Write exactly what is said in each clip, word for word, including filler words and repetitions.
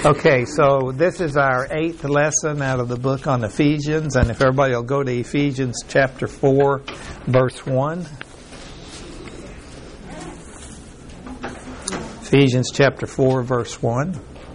Okay, so this is our eighth lesson out of the book on Ephesians, and if everybody will go to Ephesians chapter four, verse one. Ephesians chapter four, verse one.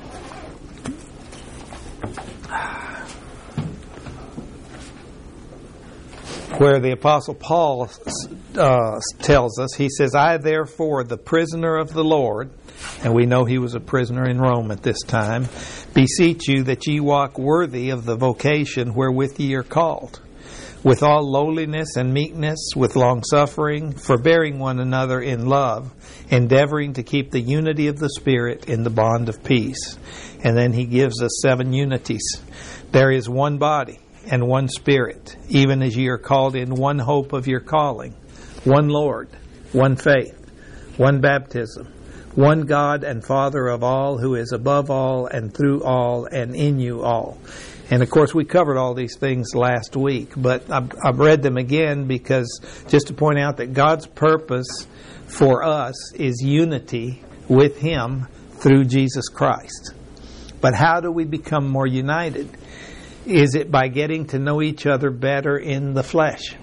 Where the Apostle Paul uh, tells us, he says, I therefore, the prisoner of the Lord, and we know he was a prisoner in Rome at this time, beseech you that ye walk worthy of the vocation wherewith ye are called, with all lowliness and meekness, with longsuffering, forbearing one another in love, endeavoring to keep the unity of the Spirit in the bond of peace. And then he gives us seven unities. There is one body and one Spirit, even as ye are called in one hope of your calling, one Lord, one faith, one baptism, one God and Father of all, who is above all and through all and in you all. And of course we covered all these things last week, but I've, I've read them again because just to point out that God's purpose for us is unity with Him through Jesus Christ. But how do we become more united? Is it by getting to know each other better in the flesh?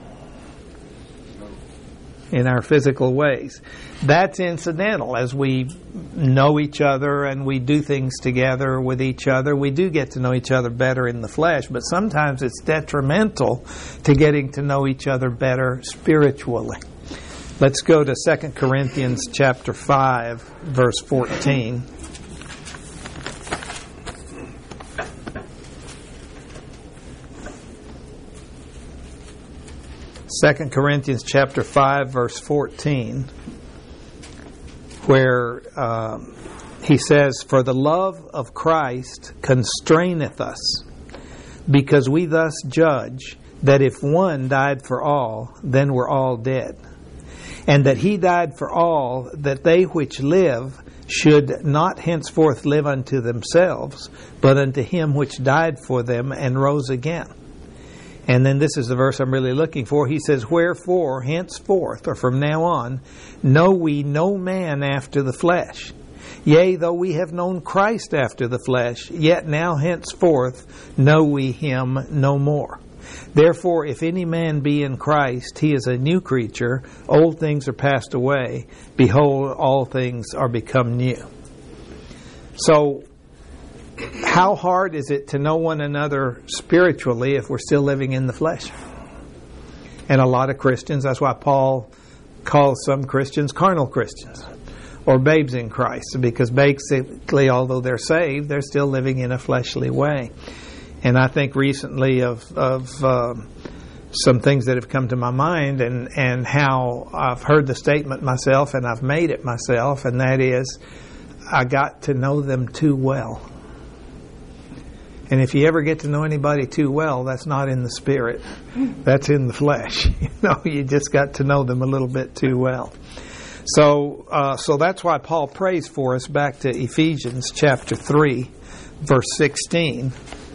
In our physical ways. That's incidental. As we know each other and we do things together with each other, we do get to know each other better in the flesh, but sometimes it's detrimental to getting to know each other better spiritually. Let's go to Second Corinthians chapter five, verse fourteen. Second Corinthians chapter five, verse fourteen, where um, he says, For the love of Christ constraineth us, because we thus judge that if one died for all, then we're all dead. And that he died for all, that they which live should not henceforth live unto themselves, but unto him which died for them and rose again. And then this is the verse I'm really looking for. He says, Wherefore, henceforth, or from now on, know we no man after the flesh. Yea, though we have known Christ after the flesh, yet now henceforth know we him no more. Therefore, if any man be in Christ, he is a new creature. Old things are passed away. Behold, all things are become new. So, how hard is it to know one another spiritually if we're still living in the flesh? And a lot of Christians, that's why Paul calls some Christians carnal Christians or babes in Christ, because basically, although they're saved, they're still living in a fleshly way. And I think recently of of um, some things that have come to my mind, and, and how I've heard the statement myself and I've made it myself, and that is, I got to know them too well. And if you ever get to know anybody too well, that's not in the spirit. That's in the flesh. You know, you just got to know them a little bit too well. So, uh, so that's why Paul prays for us back to Ephesians chapter three, verse sixteen.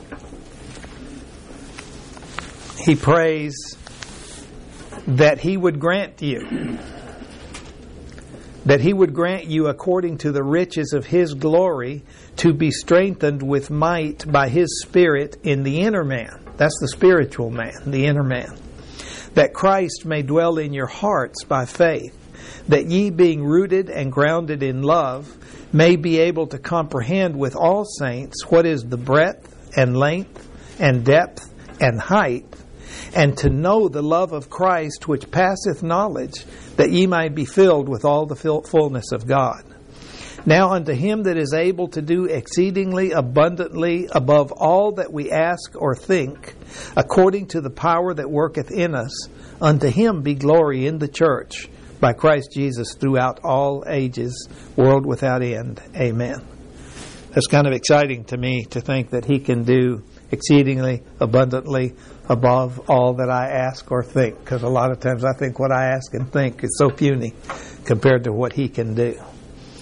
He prays that he would grant you, that he would grant you according to the riches of his glory to be strengthened with might by his Spirit in the inner man. That's the spiritual man, the inner man. That Christ may dwell in your hearts by faith, that ye being rooted and grounded in love may be able to comprehend with all saints what is the breadth and length and depth and height, and to know the love of Christ which passeth knowledge, that ye might be filled with all the fullness of God. Now unto him that is able to do exceedingly abundantly above all that we ask or think, according to the power that worketh in us, unto him be glory in the church by Christ Jesus throughout all ages, world without end. Amen. That's kind of exciting to me to think that he can do exceedingly abundantly above all that I ask or think, because a lot of times I think what I ask and think is so puny compared to what he can do.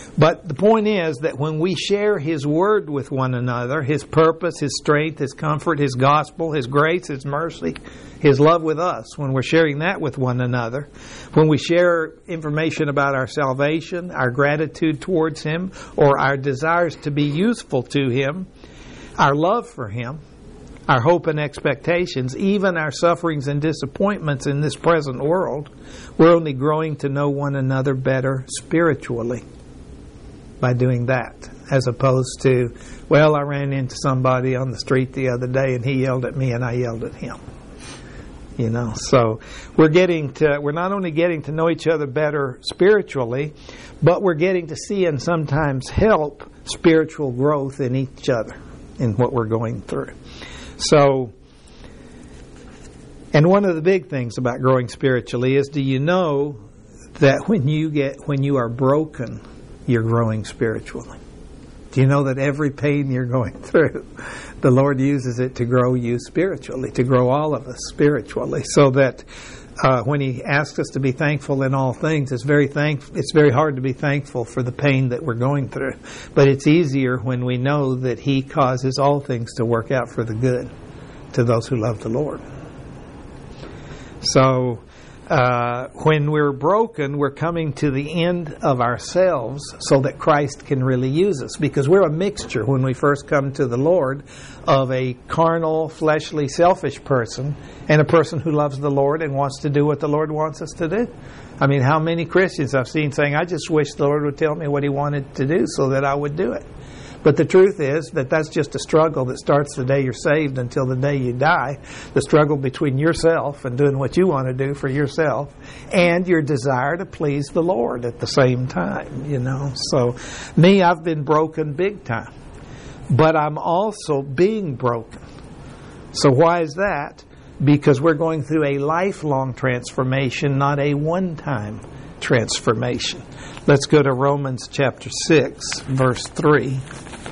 But the point is that when we share His Word with one another, His purpose, His strength, His comfort, His gospel, His grace, His mercy, His love with us, when we're sharing that with one another, when we share information about our salvation, our gratitude towards Him, or our desires to be useful to Him, our love for Him, our hope and expectations, even our sufferings and disappointments in this present world, we're only growing to know one another better spiritually by doing that, as opposed to, well, I ran into somebody on the street the other day and he yelled at me and I yelled at him. You know, so we're getting to, we're not only getting to know each other better spiritually, but we're getting to see and sometimes help spiritual growth in each other in what we're going through. So, and one of the big things about growing spiritually is, do you know that when you get, when you are broken, you're growing spiritually? Do you know that every pain you're going through, the Lord uses it to grow you spiritually, to grow all of us spiritually, so that uh, when He asks us to be thankful in all things, it's very thank it's very hard to be thankful for the pain that we're going through. But it's easier when we know that He causes all things to work out for the good to those who love the Lord. So uh, when we're broken, we're coming to the end of ourselves so that Christ can really use us. Because we're a mixture when we first come to the Lord of a carnal, fleshly, selfish person and a person who loves the Lord and wants to do what the Lord wants us to do. I mean, how many Christians I've seen saying, I just wish the Lord would tell me what He wanted to do so that I would do it. But the truth is that that's just a struggle that starts the day you're saved until the day you die. The struggle between yourself and doing what you want to do for yourself and your desire to please the Lord at the same time, you know. So, me, I've been broken big time. But I'm also being broken. So why is that? Because we're going through a lifelong transformation, not a one-time transformation. Let's go to Romans chapter six, verse three.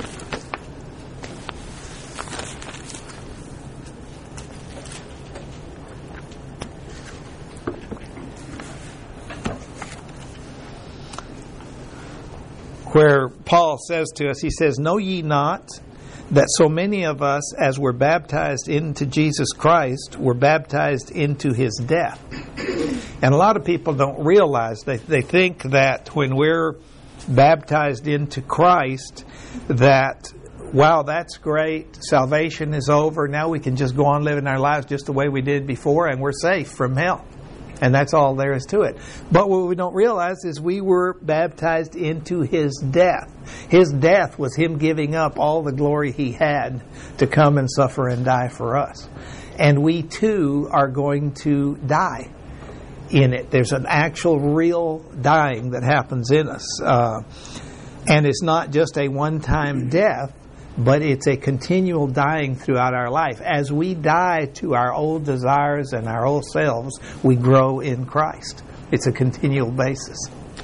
Where Paul says to us, he says, know ye not that so many of us, as were baptized into Jesus Christ, were baptized into His death. And a lot of people don't realize, they, they think that when we're baptized into Christ, that, wow, that's great, salvation is over, now we can just go on living our lives just the way we did before and we're safe from hell. And that's all there is to it. But what we don't realize is we were baptized into His death. His death was Him giving up all the glory He had to come and suffer and die for us. And we too are going to die in it. There's an actual real dying that happens in us. Uh, and it's not just a one-time death, but it's a continual dying throughout our life. As we die to our old desires and our old selves, we grow in Christ. It's a continual basis.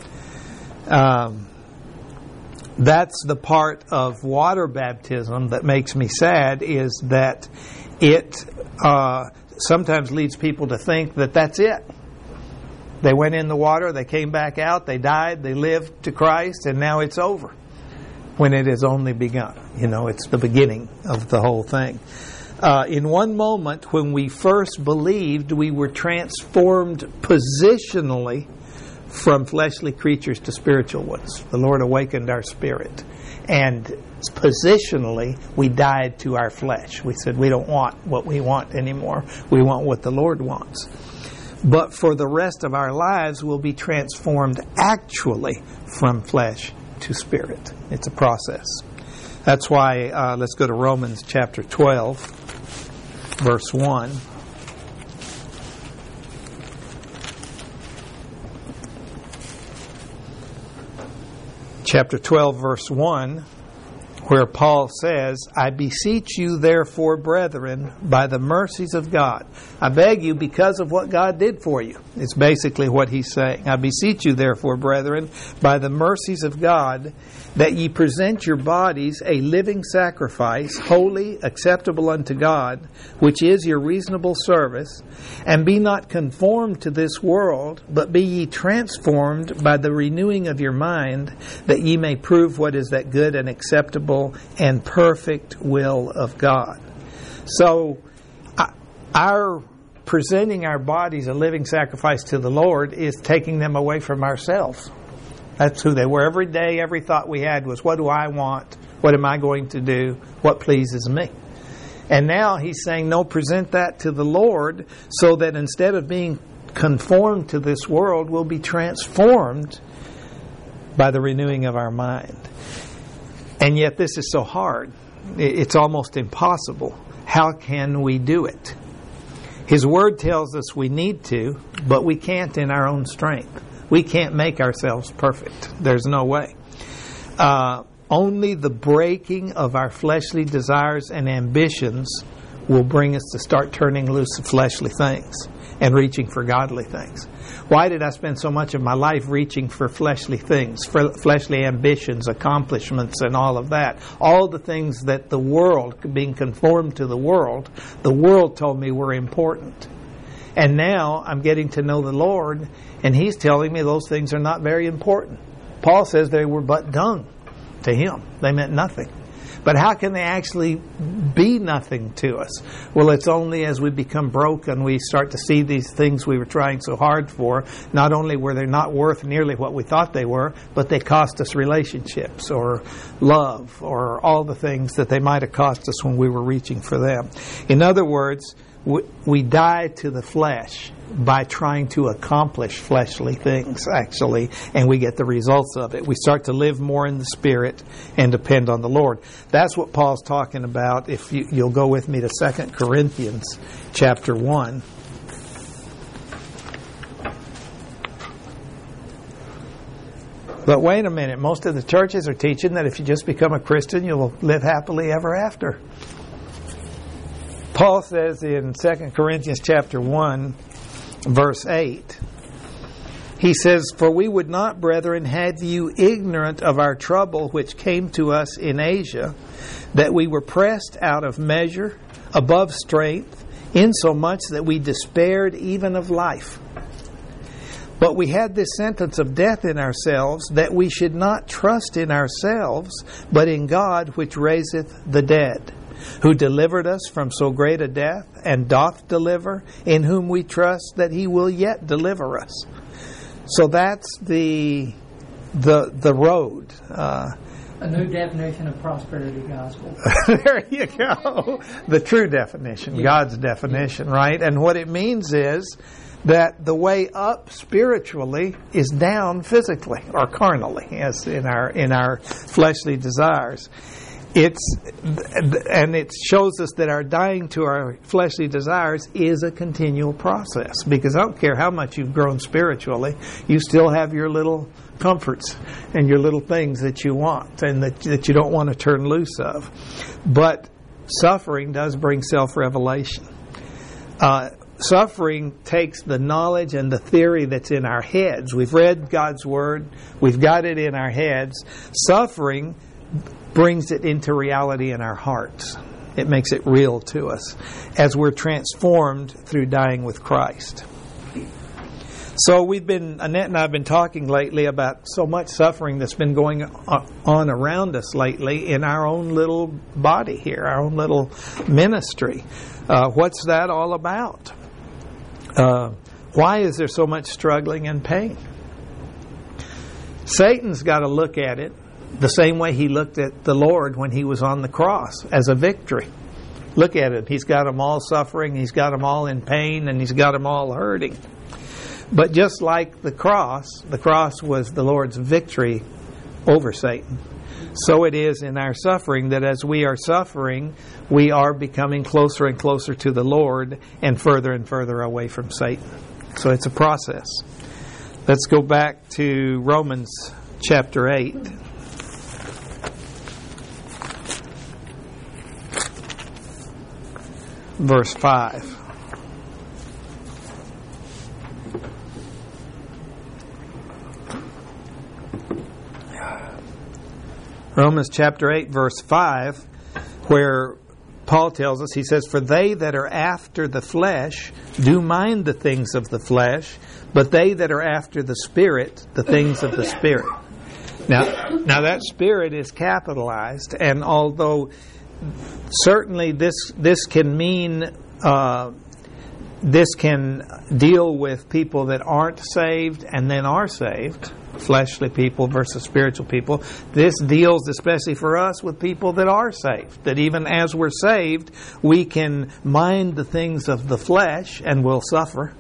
Um, that's the part of water baptism that makes me sad, is that it uh, sometimes leads people to think that that's it. They went in the water, they came back out, they died, they lived to Christ, and now it's over. When it has only begun. You know, it's the beginning of the whole thing. Uh, in one moment, when we first believed, we were transformed positionally from fleshly creatures to spiritual ones. The Lord awakened our spirit. And positionally, we died to our flesh. We said, we don't want what we want anymore. We want what the Lord wants. But for the rest of our lives, we'll be transformed actually from flesh to spirit. It's a process. That's why, uh, let's go to Romans chapter twelve, verse one. Chapter twelve, verse one, where Paul says, I beseech you therefore, brethren, by the mercies of God. I beg you because of what God did for you. It's basically what he's saying. I beseech you therefore, brethren, by the mercies of God, that ye present your bodies a living sacrifice, holy, acceptable unto God, which is your reasonable service, and be not conformed to this world, but be ye transformed by the renewing of your mind, that ye may prove what is that good and acceptable and perfect will of God. So, our presenting our bodies a living sacrifice to the Lord is taking them away from ourselves. That's who they were. Every day, every thought we had was, what do I want? What am I going to do? What pleases me? And now he's saying, no, present that to the Lord, so that instead of being conformed to this world, we'll be transformed by the renewing of our mind. And yet this is so hard. It's almost impossible. How can we do it? His Word tells us we need to, but we can't in our own strength. We can't make ourselves perfect. There's no way. Uh, only the breaking of our fleshly desires and ambitions will bring us to start turning loose of fleshly things and reaching for godly things. Why did I spend so much of my life reaching for fleshly things, for fleshly ambitions, accomplishments, and all of that? All the things that the world, being conformed to the world, the world told me were important. And now I'm getting to know the Lord, and He's telling me those things are not very important. Paul says they were but dung to him. They meant nothing. But how can they actually be nothing to us? Well, it's only as we become broken, we start to see these things we were trying so hard for. Not only were they not worth nearly what we thought they were, but they cost us relationships or love or all the things that they might have cost us when we were reaching for them. In other words, we die to the flesh by trying to accomplish fleshly things, actually, and we get the results of it. We start to live more in the Spirit and depend on the Lord. That's what Paul's talking about. If you, you'll go with me to Second Corinthians chapter one. But wait a minute, most of the churches are teaching that if you just become a Christian, you'll live happily ever after. Paul says in Second Corinthians chapter one, verse eight, he says, "For we would not, brethren, have you ignorant of our trouble which came to us in Asia, that we were pressed out of measure, above strength, insomuch that we despaired even of life. But we had this sentence of death in ourselves, that we should not trust in ourselves, but in God which raiseth the dead, who delivered us from so great a death, and doth deliver, in whom we trust that He will yet deliver us." So that's the the the road. Uh, a new definition of prosperity gospel. There you go. The true definition, yeah. God's definition, yeah. Right? And what it means is that the way up spiritually is down physically or carnally, as in our in our fleshly desires. It's and it shows us that our dying to our fleshly desires is a continual process, because I don't care how much you've grown spiritually, you still have your little comforts and your little things that you want and that, that you don't want to turn loose of. But suffering does bring self-revelation. Uh, suffering takes the knowledge and the theory that's in our heads. We've read God's Word. We've got it in our heads. Suffering brings it into reality in our hearts. It makes it real to us as we're transformed through dying with Christ. So we've been, Annette and I have been talking lately about so much suffering that's been going on around us lately in our own little body here, our own little ministry. Uh, what's that all about? Uh, why is there so much struggling and pain? Satan's got to look at it the same way he looked at the Lord when He was on the cross, as a victory. Look at it. He's got them all suffering, He's got them all in pain, and He's got them all hurting. But just like the cross, the cross was the Lord's victory over Satan. So it is in our suffering that as we are suffering, we are becoming closer and closer to the Lord and further and further away from Satan. So it's a process. Let's go back to Romans chapter eight. Verse five. Romans chapter eight, verse five, where Paul tells us, he says, "For they that are after the flesh do mind the things of the flesh, but they that are after the Spirit, the things of the Spirit." Now, now that Spirit is capitalized, and although certainly this this can mean uh, this can deal with people that aren't saved and then are saved, fleshly people versus spiritual people. This deals especially for us with people that are saved, that even as we're saved, we can mind the things of the flesh and will suffer,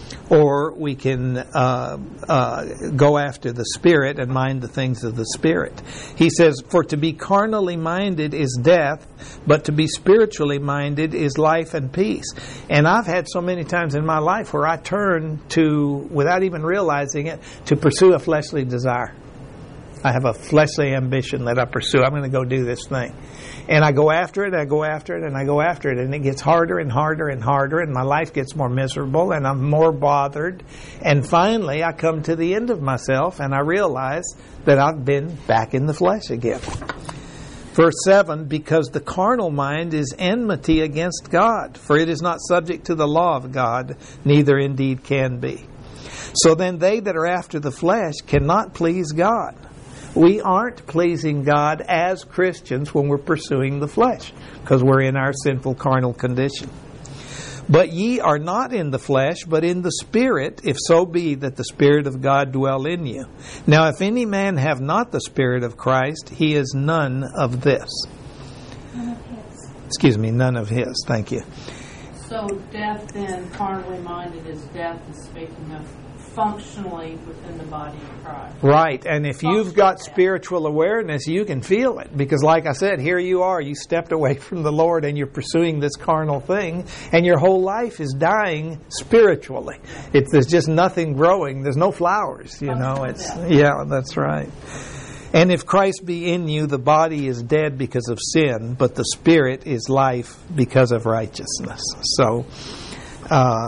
or we can uh, uh, go after the Spirit and mind the things of the Spirit. He says, "For to be carnally minded is death, but to be spiritually minded is life and peace." And I've had so many times in my life where I turn to, without even realizing it, to pursue a fleshly desire. I have a fleshly ambition that I pursue. I'm going to go do this thing. And I go after it, I go after it, and I go after it. And it gets harder and harder and harder, and my life gets more miserable, and I'm more bothered. And finally, I come to the end of myself, and I realize that I've been back in the flesh again. Verse seven, "Because the carnal mind is enmity against God, for it is not subject to the law of God, neither indeed can be. So then they that are after the flesh cannot please God." We aren't pleasing God as Christians when we're pursuing the flesh, because we're in our sinful carnal condition. "But ye are not in the flesh, but in the Spirit, if so be that the Spirit of God dwell in you. Now if any man have not the Spirit of Christ, he is none of this." None of his. Excuse me, none of his. Thank you. So death then, carnally minded, is death, is speaking of functionally within the body of Christ. Right, and if you've got spiritual awareness, you can feel it. Because like I said, here you are, you stepped away from the Lord and you're pursuing this carnal thing, and your whole life is dying spiritually. It's, there's just nothing growing. There's no flowers, you know. It's yeah, that's right. "And if Christ be in you, the body is dead because of sin, but the Spirit is life because of righteousness." So, uh,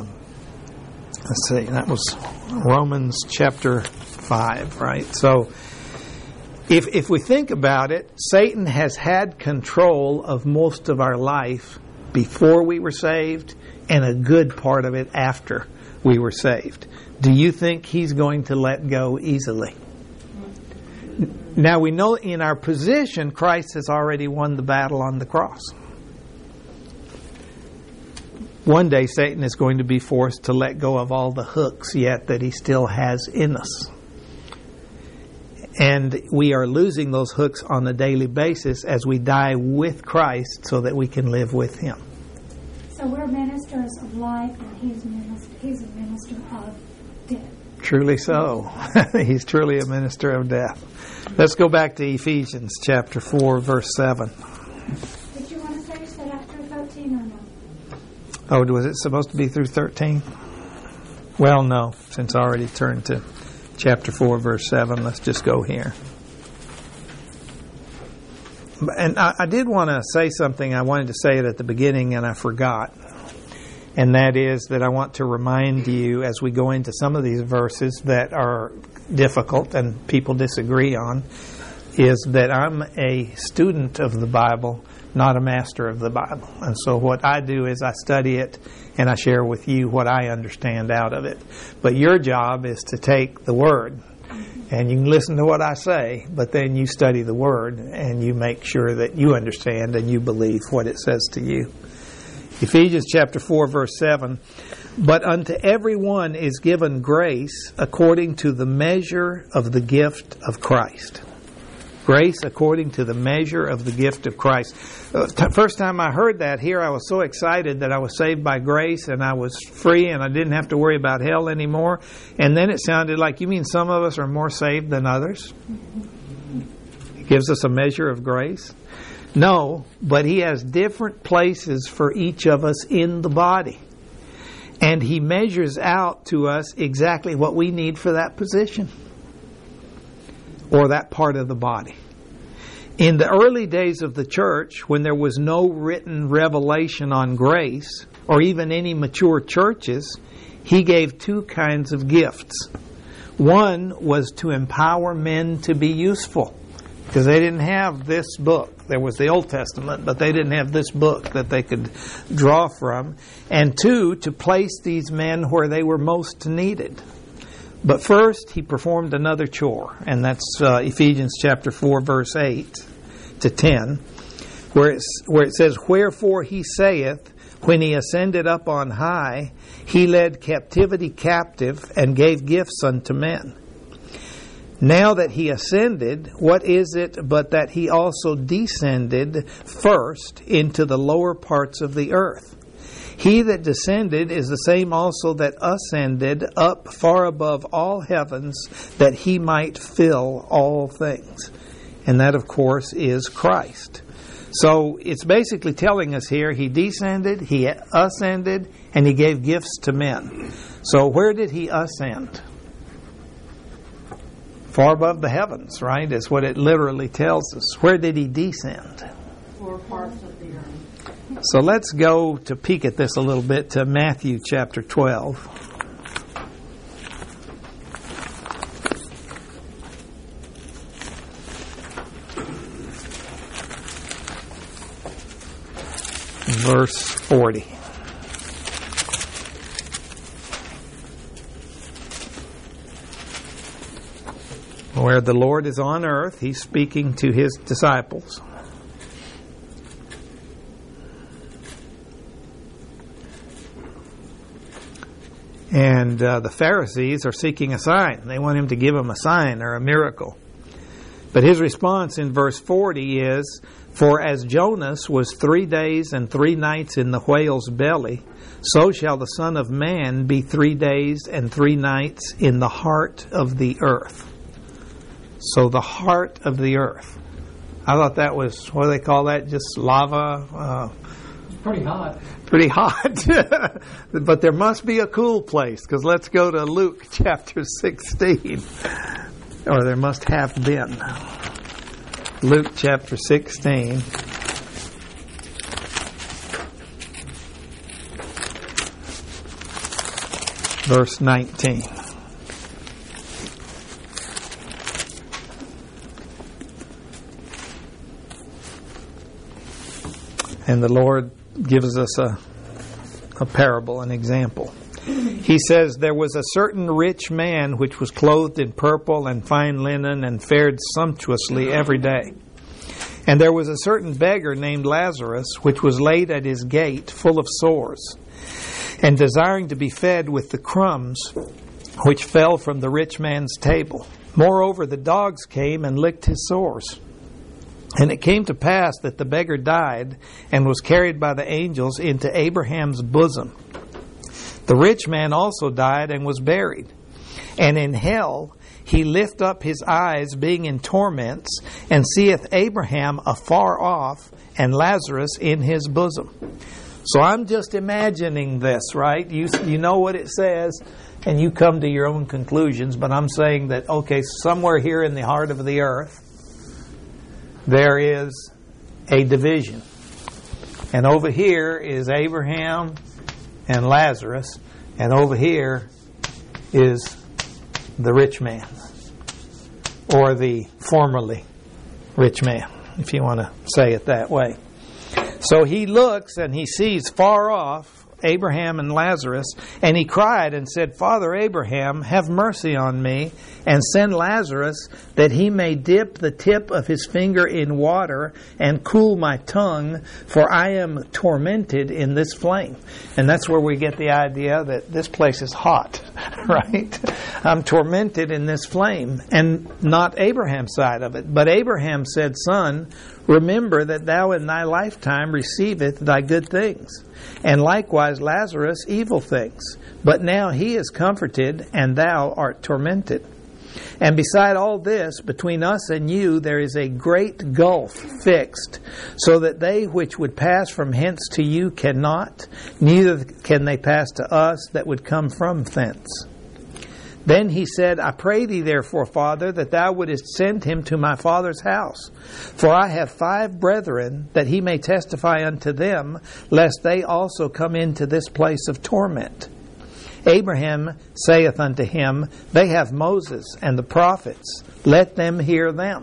let's see, that was Romans chapter five, right? So, if if we think about it, Satan has had control of most of our life before we were saved, and a good part of it after we were saved. Do you think he's going to let go easily? Now we know in our position, Christ has already won the battle on the cross. One day Satan is going to be forced to let go of all the hooks yet that he still has in us. And we are losing those hooks on a daily basis as we die with Christ so that we can live with Him. So we're ministers of life, and he's, minister, he's a minister of death. Truly so. He's truly a minister of death. Let's go back to Ephesians chapter four, verse seven. Did you want to finish that after thirteen or no? Oh, was it supposed to be through thirteen? Well, no, since I already turned to chapter four, verse seven. Let's just go here. And I, I did want to say something. I wanted to say it at the beginning, and I forgot. And that is that I want to remind you as we go into some of these verses that are difficult and people disagree on, is that I'm a student of the Bible, not a master of the Bible. And so what I do is I study it and I share with you what I understand out of it. But your job is to take the Word, and you can listen to what I say, but then you study the Word and you make sure that you understand and you believe what it says to you. Ephesians chapter four, verse seven. But unto every one is given grace according to the measure of the gift of Christ. Grace according to the measure of the gift of Christ. First time I heard that here, I was so excited that I was saved by grace and I was free and I didn't have to worry about hell anymore. And then it sounded like, you mean some of us are more saved than others? It gives us a measure of grace? No, but He has different places for each of us in the body. And He measures out to us exactly what we need for that position or that part of the body. In the early days of the church, when there was no written revelation on grace or even any mature churches, He gave two kinds of gifts. One was to empower men to be useful. because they didn't have this book. There was the Old Testament, but they didn't have this book that they could draw from. And two, to place these men where they were most needed. But first, he performed another chore, and that's uh, Ephesians chapter four, verse eight to ten, where, it's, where it says, "Wherefore he saith, when he ascended up on high, he led captivity captive and gave gifts unto men. Now that he ascended, what is it but that he also descended first into the lower parts of the earth? He that descended is the same also that ascended up far above all heavens, that he might fill all things." And that, of course, is Christ. So it's basically telling us here, he descended, he ascended, and he gave gifts to men. So where did he ascend? Far above the heavens, right? Is what it literally tells us. Where did he descend? Four parts of the earth. So let's go to peek at this a little bit to Matthew chapter twelve. Verse forty. Where the Lord is on earth, he's speaking to his disciples. And uh, the Pharisees are seeking a sign. They want him to give them a sign or a miracle. But his response in verse forty is, "For as Jonas was three days and three nights in the whale's belly, so shall the Son of Man be three days and three nights in the heart of the earth." So the heart of the earth. I thought that was, what do they call that? Just lava? Uh, It's pretty hot. pretty hot. But there must be a cool place, because let's go to Luke chapter sixteen. Or there must have been. Luke chapter sixteen. Verse nineteen. And the Lord gives us a, a parable, an example. He says, "There was a certain rich man which was clothed in purple and fine linen and fared sumptuously every day. And there was a certain beggar named Lazarus, which was laid at his gate full of sores, and desiring to be fed with the crumbs which fell from the rich man's table. Moreover, the dogs came and licked his sores. And it came to pass that the beggar died and was carried by the angels into Abraham's bosom. The rich man also died and was buried. And in hell he lift up his eyes, being in torments, and seeth Abraham afar off, and Lazarus in his bosom." So I'm just imagining this, right? You you know what it says, and you come to your own conclusions. But I'm saying that, okay, somewhere here in the heart of the earth, there is a division. And over here is Abraham and Lazarus, and over here is the rich man, or the formerly rich man, if you want to say it that way. So he looks and he sees far off Abraham and Lazarus, and he cried and said, "Father Abraham, have mercy on me, and send Lazarus that he may dip the tip of his finger in water and cool my tongue, for I am tormented in this flame." And that's where we get the idea that this place is hot, right? I'm tormented in this flame, and not Abraham's side of it. But Abraham said, "Son, remember that thou in thy lifetime receiveth thy good things, and likewise Lazarus evil things. But now he is comforted, and thou art tormented. And beside all this, between us and you there is a great gulf fixed, so that they which would pass from hence to you cannot, neither can they pass to us that would come from thence." Then he said, "I pray thee therefore, Father, that thou wouldest send him to my father's house. For I have five brethren, that he may testify unto them, lest they also come into this place of torment." Abraham saith unto him, "They have Moses and the prophets. Let them hear them."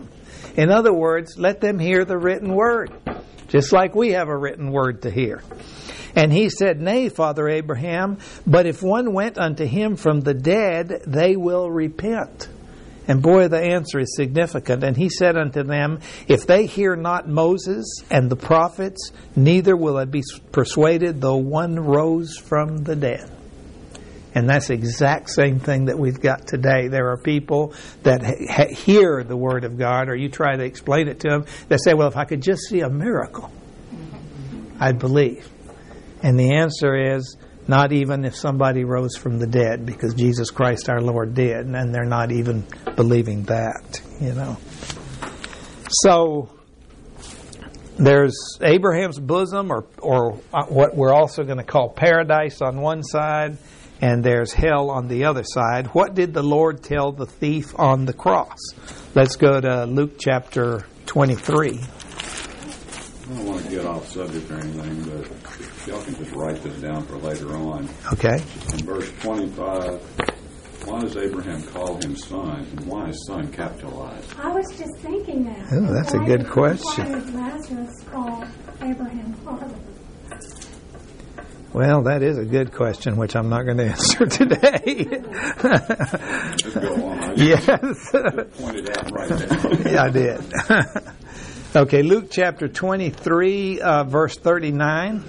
In other words, let them hear the written word, just like we have a written word to hear. And he said, Nay, Father Abraham, but if one went unto him from the dead, they will repent. And boy, the answer is significant. And he said unto them, If they hear not Moses and the prophets, neither will they be persuaded, though one rose from the dead. And that's the exact same thing that we've got today. There are people that ha- hear the Word of God, or you try to explain it to them, they say, well, if I could just see a miracle, I'd believe. And the answer is, not even if somebody rose from the dead, because Jesus Christ our Lord did, and they're not even believing that, you know. So, there's Abraham's bosom, or, or what we're also going to call paradise on one side, and there's hell on the other side. What did the Lord tell the thief on the cross? Let's go to Luke chapter twenty-three. I don't want to get off subject or anything, but y'all can just write this down for later on. Okay. In verse twenty-five, why does Abraham call him son, and why is son capitalized? I was just thinking that. Ooh, that's a Why good did- question. Why did Lazarus call Abraham father? Well, that is a good question, which I'm not going to answer today. Just go on. I Yes. just pointed out right there. Yeah, I did. Okay, Luke chapter twenty-three, uh, verse thirty-nine.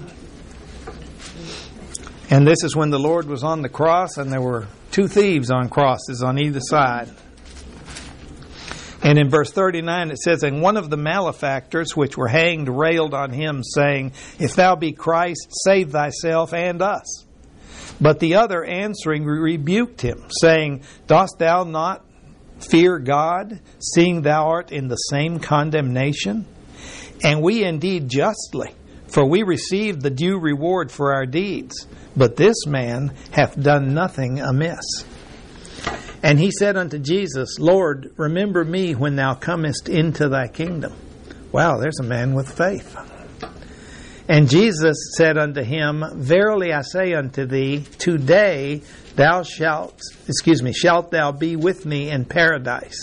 And this is when the Lord was on the cross, and there were two thieves on crosses on either side. And in verse thirty-nine it says, And one of the malefactors which were hanged railed on him, saying, If thou be Christ, save thyself and us. But the other answering rebuked him, saying, Dost thou not fear God, seeing thou art in the same condemnation? And we indeed justly, for we received the due reward for our deeds. But this man hath done nothing amiss. And he said unto Jesus, Lord, remember me when thou comest into thy kingdom. Wow, there's a man with faith. And Jesus said unto him, Verily I say unto thee, today thou shalt, excuse me, shalt thou be with me in paradise.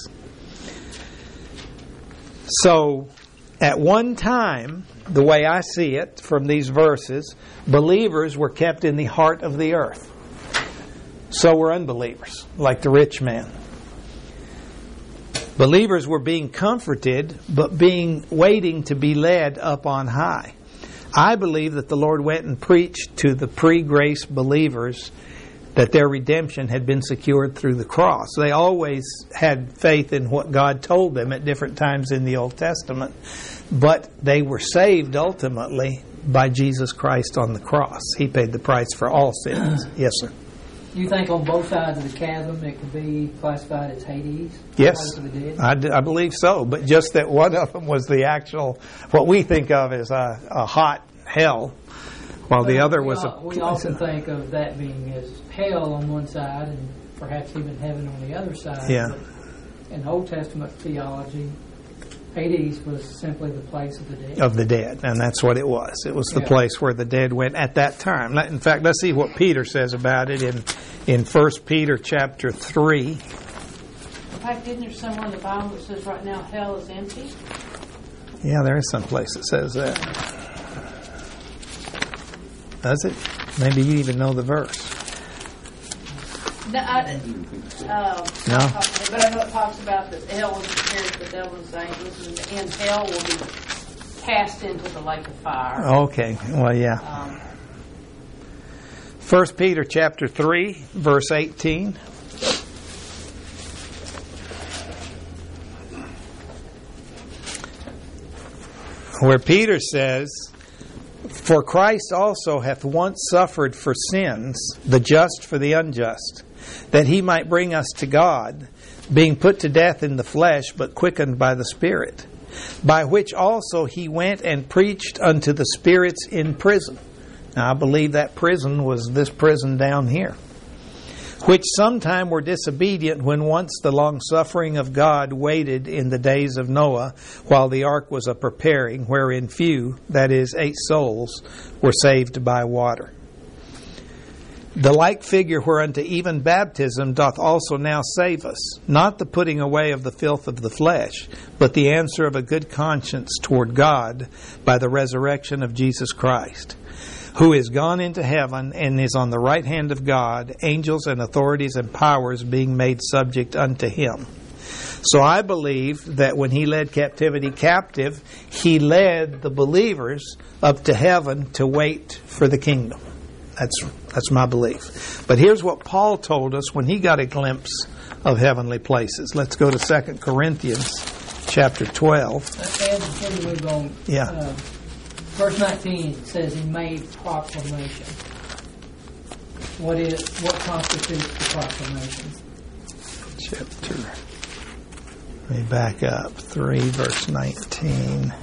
So, at one time, the way I see it from these verses, believers were kept in the heart of the earth. So were unbelievers, like the rich man. Believers were being comforted, but being waiting to be led up on high. I believe that the Lord went and preached to the pre-grace believers that their redemption had been secured through the cross. They always had faith in what God told them at different times in the Old Testament, but they were saved ultimately by Jesus Christ on the cross. He paid the price for all sins. Yes, sir. You think on both sides of the chasm it could be classified as Hades? Yes, Place of the dead? I, d- I believe so. But just that one of them was the actual, what we think of as a, a hot hell, while the Well, other we was al- a... We often think of that being as hell on one side and perhaps even heaven on the other side. Yeah. But in Old Testament theology, Hades was simply the place of the dead. of the dead, and that's what it was. It was the Yeah. place where the dead went at that time. Let- In fact, let's see what Peter says about it in in First Peter chapter three. In fact, isn't there somewhere in the Bible that says right now hell is empty? Yeah, there is some place that says that. Does it? Maybe you even know the verse. No, I, uh, No? but I know it talks about that hell was prepared for the devil and his angels, and, and hell will be cast into the lake of fire. Okay, well, yeah. Um, First Peter chapter three, verse eighteen. Where Peter says, For Christ also hath once suffered for sins, the just for the unjust, that he might bring us to God, being put to death in the flesh, but quickened by the Spirit, by which also he went and preached unto the spirits in prison. Now, I believe that prison was this prison down here, which sometime were disobedient when once the long suffering of God waited in the days of Noah, while the ark was a preparing, wherein few, that is, eight souls, were saved by water. The like figure whereunto even baptism doth also now save us, not the putting away of the filth of the flesh, but the answer of a good conscience toward God by the resurrection of Jesus Christ, who is gone into heaven and is on the right hand of God, angels and authorities and powers being made subject unto him. So I believe that when he led captivity captive, he led the believers up to heaven to wait for the kingdom. That's that's my belief. But here's what Paul told us when he got a glimpse of heavenly places. Let's go to Second Corinthians chapter twelve. And before we move on, Yeah. uh, verse nineteen says he made proclamation. What is what constitutes the proclamation? Chapter. Let me back up. three, verse nineteen.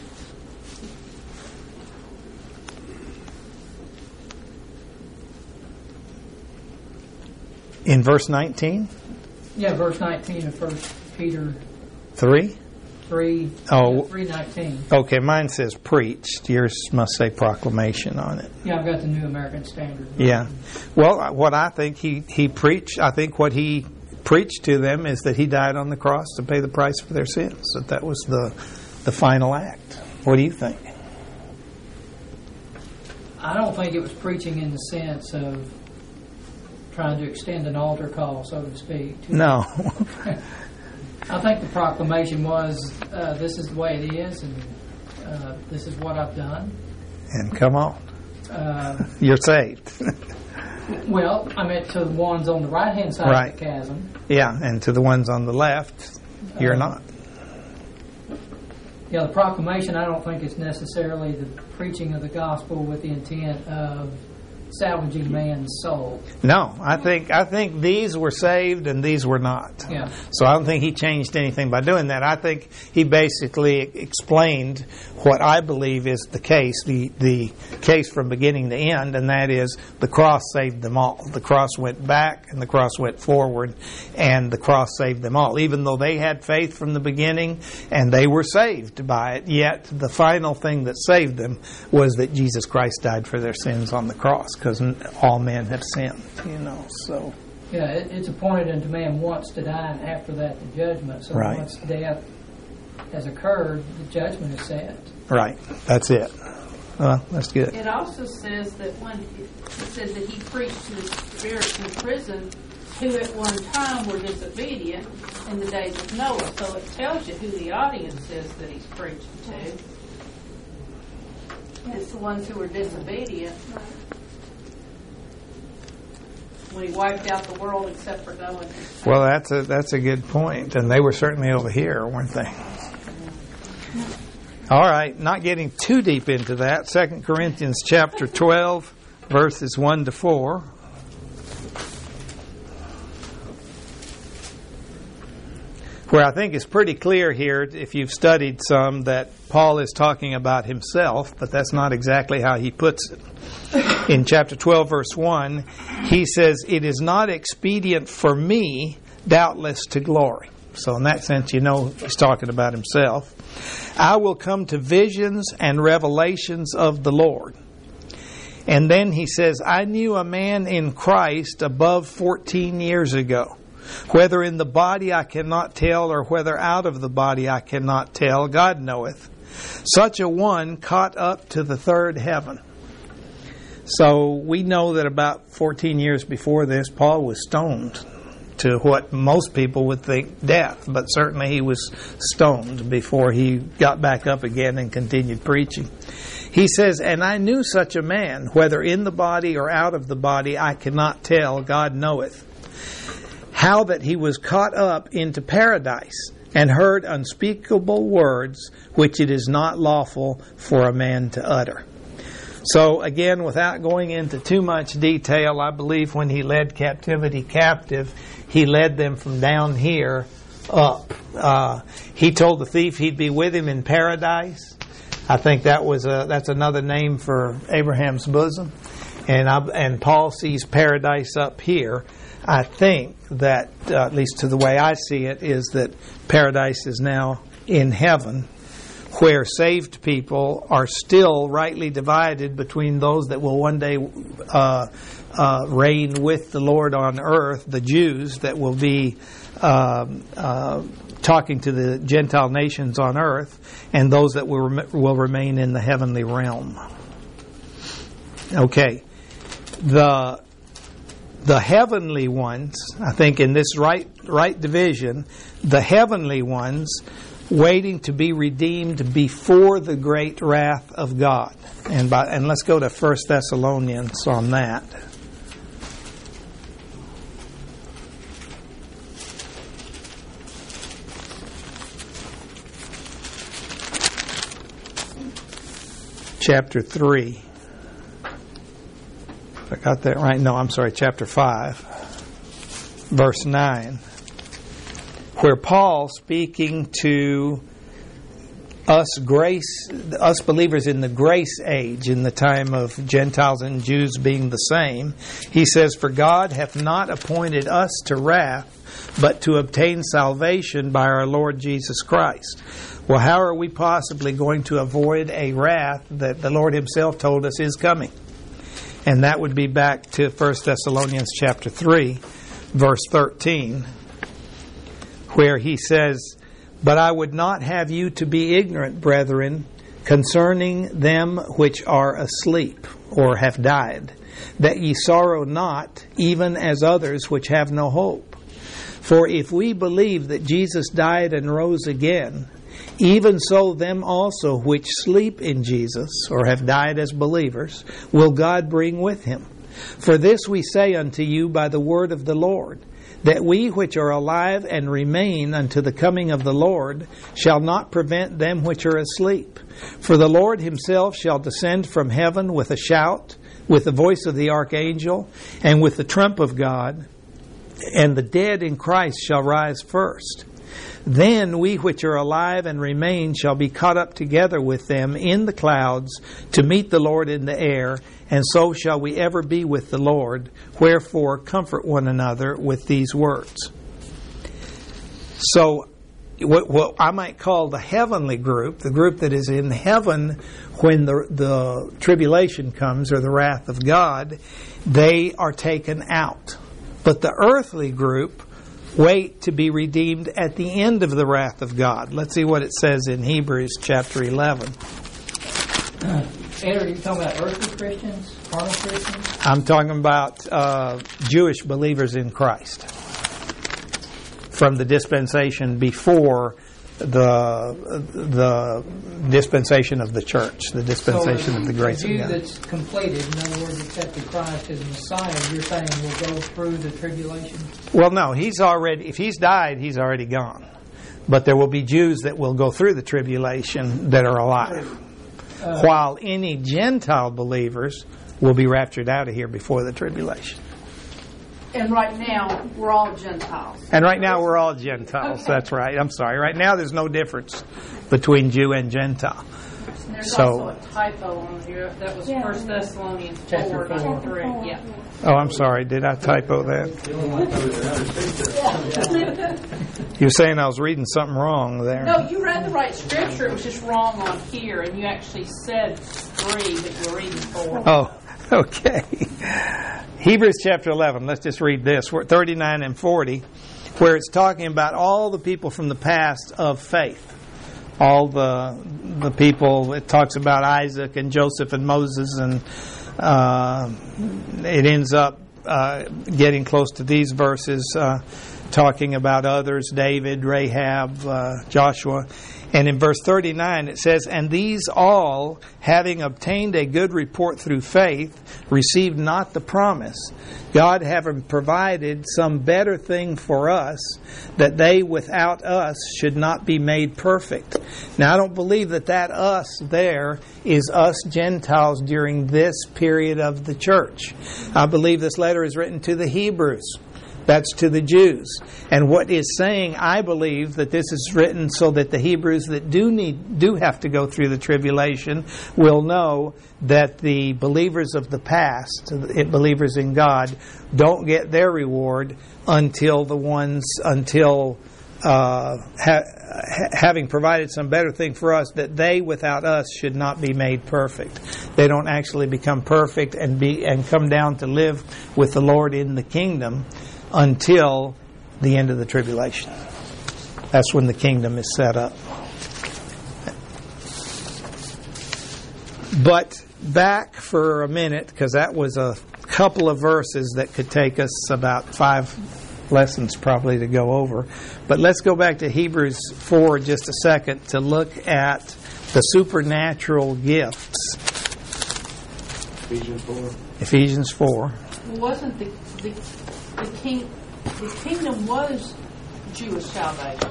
In verse nineteen? Yeah, verse nineteen of First Peter three? three. Oh. Yeah, three nineteen. Okay, mine says preached. Yours must say proclamation on it. Yeah, I've got the New American Standard. Yeah. Well, what I think he, he preached, I think what he preached to them is that he died on the cross to pay the price for their sins. That that was the the final act. What do you think? I don't think it was preaching in the sense of trying to extend an altar call, so to speak. to- No. I think the proclamation was, uh, this is the way it is, and uh, this is what I've done. And come on. Uh, You're saved. well, I meant to the ones on the right-hand side Right. of the chasm. Yeah, and to the ones on the left, you're Uh, not. Yeah, the proclamation, I don't think it's necessarily the preaching of the gospel with the intent of salvaging man's soul. No, I think I think these were saved and these were not. Yeah. So I don't think he changed anything by doing that. I think he basically explained what I believe is the case, the the case from beginning to end, and that is the cross saved them all. The cross went back and the cross went forward, and the cross saved them all. Even though they had faith from the beginning and they were saved by it, yet the final thing that saved them was that Jesus Christ died for their sins on the cross, because all men have sinned, you know, so. Yeah, it, it's appointed unto man once to die, and after that the judgment. So Right. once death has occurred, the judgment is set. Right, that's it. Well, that's good. It also says that when it says that he preached to the spirits in prison who at one time were disobedient in the days of Noah. So it tells you who the audience is that he's preaching to. It's the ones who were disobedient when he wiped out the world except for Noah. Well, that's a that's a good point, and they were certainly over here, weren't they? All right, not getting too deep into that. Second Corinthians chapter twelve, verses one to four. Where I think it's pretty clear here, if you've studied some, that Paul is talking about himself, but that's not exactly how he puts it. In chapter twelve, verse one, he says, "It is not expedient for me, doubtless, to glory." So in that sense, you know he's talking about himself. "I will come to visions and revelations of the Lord." And then he says, "I knew a man in Christ above fourteen years ago. Whether in the body I cannot tell, or whether out of the body I cannot tell, God knoweth. Such a one caught up to the third heaven." So we know that about fourteen years before this, Paul was stoned to what most people would think death, but certainly he was stoned before he got back up again and continued preaching. He says, "And I knew such a man, whether in the body or out of the body I cannot tell, God knoweth. How that he was caught up into paradise, and heard unspeakable words which it is not lawful for a man to utter." So again, without going into too much detail, I believe when he led captivity captive, he led them from down here up. Uh, he told the thief he'd be with him in paradise. I think that was a, that's another name for Abraham's bosom. And I, and Paul sees paradise up here. I think that, uh, at least to the way I see it, is that paradise is now in heaven, where saved people are still rightly divided between those that will one day uh, uh, reign with the Lord on earth, the Jews that will be uh, uh, talking to the Gentile nations on earth, and those that will, rem- will remain in the heavenly realm. Okay. The the heavenly ones, I think in this right right division, the heavenly ones waiting to be redeemed before the great wrath of God. And by, and let's go to First Thessalonians on that. Chapter three. If I got that right. No, I'm sorry, chapter five. Verse nine. Where Paul, speaking to us grace, us believers in the grace age, in the time of Gentiles and Jews being the same, he says, "For God hath not appointed us to wrath, but to obtain salvation by our Lord Jesus Christ." Well, how are we possibly going to avoid a wrath that the Lord Himself told us is coming? And that would be back to First Thessalonians chapter three, verse thirteen, where he says, "But I would not have you to be ignorant, brethren, concerning them which are asleep, or have died, that ye sorrow not, even as others which have no hope. For if we believe that Jesus died and rose again, even so them also which sleep in Jesus, or have died as believers, will God bring with Him. For this we say unto you by the word of the Lord, that we which are alive and remain unto the coming of the Lord shall not prevent them which are asleep. For the Lord Himself shall descend from heaven with a shout, with the voice of the archangel, and with the trump of God, and the dead in Christ shall rise first. Then we which are alive and remain shall be caught up together with them in the clouds to meet the Lord in the air, and so shall we ever be with the Lord. Wherefore comfort one another with these words." So what, what I might call the heavenly group, the group that is in heaven when the, the tribulation comes, or the wrath of God, they are taken out. But the earthly group wait to be redeemed at the end of the wrath of God. Let's see what it says in Hebrews chapter eleven. Uh, Ed, are you talking about earthly Christians, carnal Christians? I'm talking about uh, Jewish believers in Christ from the dispensation before the the dispensation of the church, the dispensation so of the grace Jew of God. That's completed, in other words, accepted Christ as Messiah, you're saying will go through the tribulation? Well, no, he's already, if he's died, he's already gone. But there will be Jews that will go through the tribulation that are alive. Uh, while any Gentile believers will be raptured out of here before the tribulation. And right now, we're all Gentiles. And right now, we're all Gentiles. Okay. That's right. I'm sorry. Right now, there's no difference between Jew and Gentile. And there's so, also a typo on here. That was yeah. First Thessalonians Chapter four, four. three. Yeah. Oh, I'm sorry. Did I typo that? You're saying I was reading something wrong there. No, you read the right scripture. It was just wrong on here, and you actually said three, but you were reading four. Oh, okay. Hebrews chapter eleven. Let's just read this. We're thirty-nine and forty, where it's talking about all the people from the past of faith. All the the people. It talks about Isaac and Joseph and Moses, and uh, it ends up uh, getting close to these verses, uh, talking about others: David, Rahab, uh, Joshua. And in verse thirty-nine it says, "And these all, having obtained a good report through faith, received not the promise, God having provided some better thing for us, that they without us should not be made perfect." Now, I don't believe that that us there is us Gentiles during this period of the church. I believe this letter is written to the Hebrews. That's to the Jews. And what is saying, I believe, that this is written so that the Hebrews that do need do have to go through the tribulation will know that the believers of the past, believers in God, don't get their reward until the ones until uh, ha- having provided some better thing for us, that they without us should not be made perfect. They don't actually become perfect and be and come down to live with the Lord in the kingdom until the end of the tribulation. That's when the kingdom is set up. But back for a minute, because that was a couple of verses that could take us about five lessons probably to go over. But let's go back to Hebrews four just a second to look at the supernatural gifts. Ephesians four. Ephesians four. Well, wasn't the the the king the kingdom was Jewish salvation?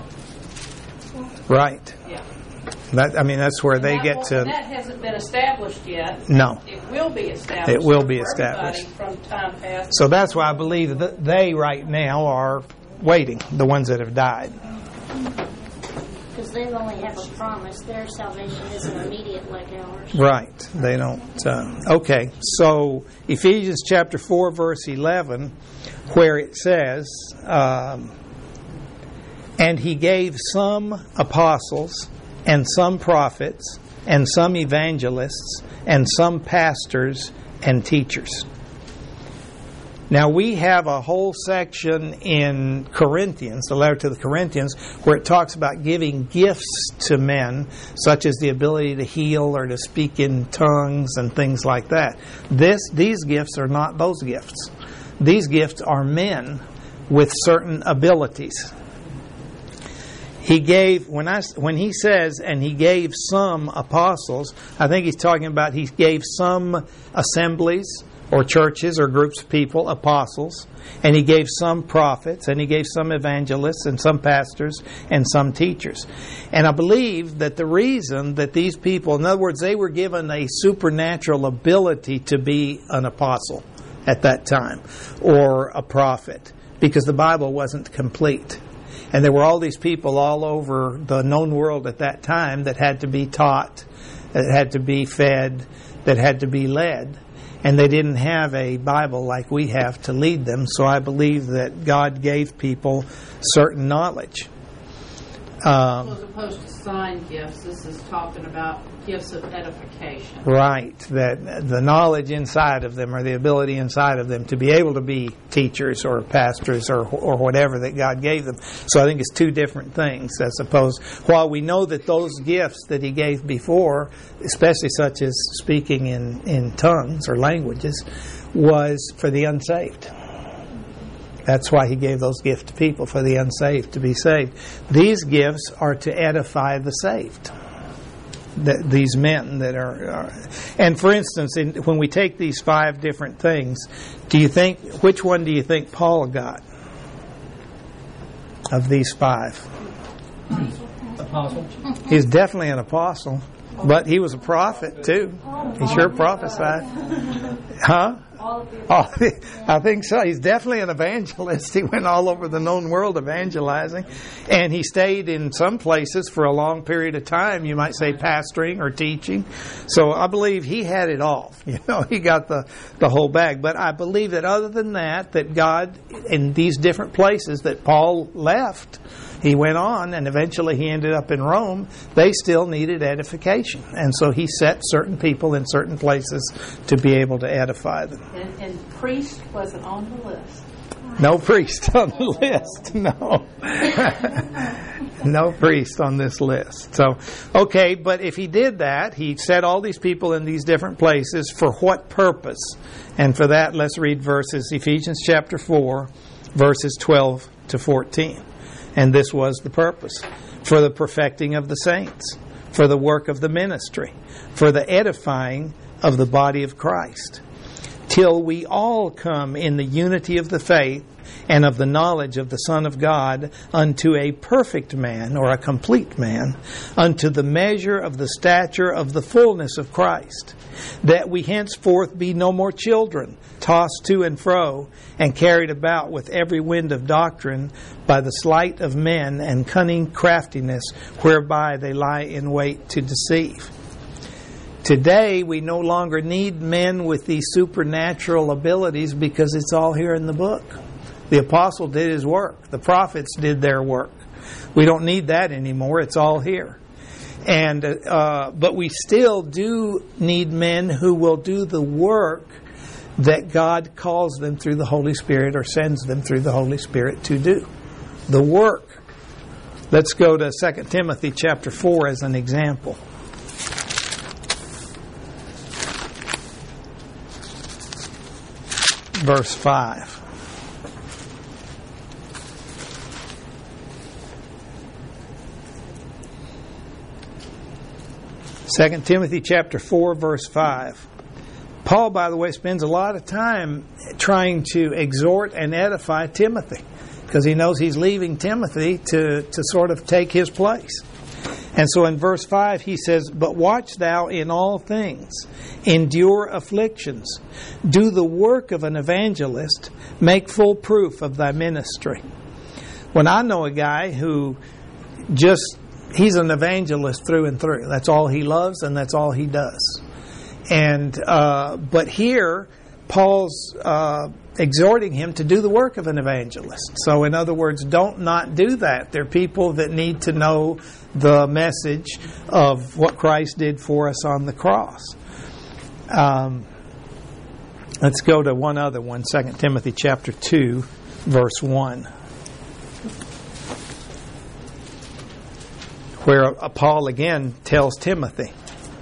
Right. Yeah. That, I mean, that's where And they that get wa- to. and that hasn't been established yet. No. It will be established. It will be for established. everybody from time past. So that's why I believe that they right now are waiting, the ones that have died. Because they only have a promise. Their salvation isn't immediate like ours. Right. They don't. Uh, okay. So Ephesians chapter four, verse eleven, where it says, um, and he gave some apostles, and some prophets, and some evangelists, and some pastors and teachers. Now we have a whole section in Corinthians, the letter to the Corinthians, where it talks about giving gifts to men, such as the ability to heal or to speak in tongues and things like that. This, these gifts are not those gifts. These gifts are men with certain abilities. He gave, when I when he says, and he gave some apostles, I think he's talking about he gave some assemblies or churches or groups of people apostles, and he gave some prophets, and he gave some evangelists, and some pastors, and some teachers. And I believe that the reason that these people, in other words, they were given a supernatural ability to be an apostle at that time, or a prophet, because the Bible wasn't complete. And there were all these people all over the known world at that time that had to be taught, that had to be fed, that had to be led. And they didn't have a Bible like we have to lead them. So I believe that God gave people certain knowledge. Um, As opposed to sign gifts, this is talking about gifts of edification. Right, that the knowledge inside of them or the ability inside of them to be able to be teachers or pastors or or whatever that God gave them. So I think it's two different things. I suppose while we know that those gifts that He gave before, especially such as speaking in, in tongues or languages, was for the unsaved. That's why He gave those gifts to people, for the unsaved to be saved. These gifts are to edify the saved. That these men that are, are and for instance, in, when we take these five different things, do you think, which one do you think Paul got of these five? Apostle. He's definitely an apostle, but he was a prophet too. He sure prophesied. Huh? Oh, I think so. He's definitely an evangelist. He went all over the known world evangelizing. And he stayed in some places for a long period of time. You might say pastoring or teaching. So I believe he had it all. You know, he got the, the whole bag. But I believe that other than that, that God, in these different places that Paul left, he went on and eventually he ended up in Rome. They still needed edification. And so he set certain people in certain places to be able to edify them. And, and priest wasn't on the list. No priest on the list. No. No priest on this list. So, okay, but if he did that, he set all these people in these different places for what purpose? And for that, let's read verses, Ephesians chapter four, verses twelve to fourteen. And this was the purpose: for the perfecting of the saints, for the work of the ministry, for the edifying of the body of Christ, till we all come in the unity of the faith and of the knowledge of the Son of God, unto a perfect man, or a complete man, unto the measure of the stature of the fullness of Christ, that we henceforth be no more children, tossed to and fro, and carried about with every wind of doctrine, by the sleight of men and cunning craftiness, whereby they lie in wait to deceive. Today, we no longer need men with these supernatural abilities because it's all here in the book. The apostle did his work. The prophets did their work. We don't need that anymore. It's all here. And uh, but we still do need men who will do the work that God calls them through the Holy Spirit or sends them through the Holy Spirit to do. The work. Let's go to Second Timothy chapter four as an example. Verse five. Second Timothy chapter four, verse five. Paul, by the way, spends a lot of time trying to exhort and edify Timothy because he knows he's leaving Timothy to, to sort of take his place. And so in verse five he says, "But watch thou in all things, endure afflictions, do the work of an evangelist, make full proof of thy ministry." When I know a guy who just, he's an evangelist through and through. That's all he loves and that's all he does. And uh, but here, Paul's uh, exhorting him to do the work of an evangelist. So in other words, don't not do that. There are people that need to know the message of what Christ did for us on the cross. Um, let's go to one other one, Second Timothy chapter two, verse one. Where Paul again tells Timothy,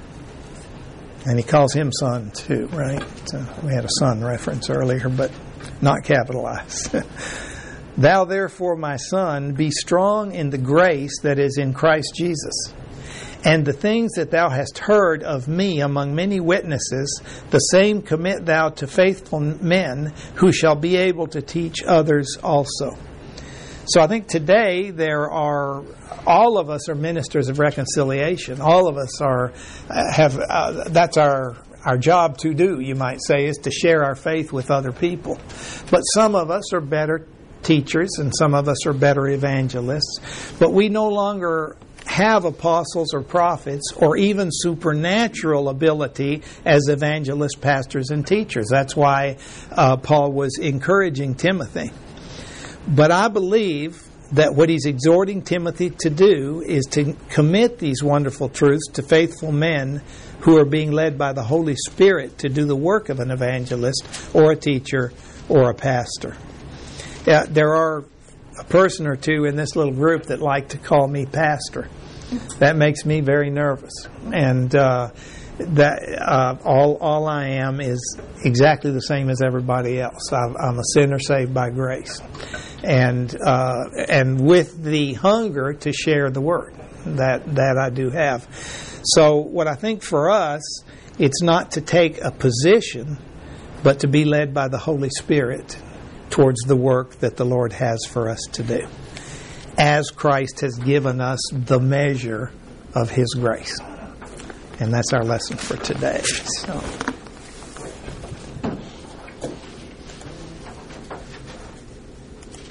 and he calls him son too, right? So we had a son reference earlier, but not capitalized. "Thou therefore, my son, be strong in the grace that is in Christ Jesus. And the things that thou hast heard of me among many witnesses, the same commit thou to faithful men who shall be able to teach others also." So I think today there are, all of us are ministers of reconciliation. All of us are, have, uh, that's our, our job to do, you might say, is to share our faith with other people. But some of us are better teachers and some of us are better evangelists. But we no longer have apostles or prophets or even supernatural ability as evangelists, pastors, and teachers. That's why uh, Paul was encouraging Timothy. But I believe that what he's exhorting Timothy to do is to commit these wonderful truths to faithful men who are being led by the Holy Spirit to do the work of an evangelist or a teacher or a pastor. Yeah, there are a person or two in this little group that like to call me pastor. That makes me very nervous. And uh, that uh, all all I am is exactly the same as everybody else. I'm, I'm a sinner saved by grace. And uh, and with the hunger to share the word that that I do have. So what I think for us, it's not to take a position, but to be led by the Holy Spirit towards the work that the Lord has for us to do, as Christ has given us the measure of His grace. And that's our lesson for today. So.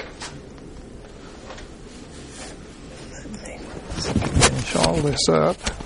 Finish all this up.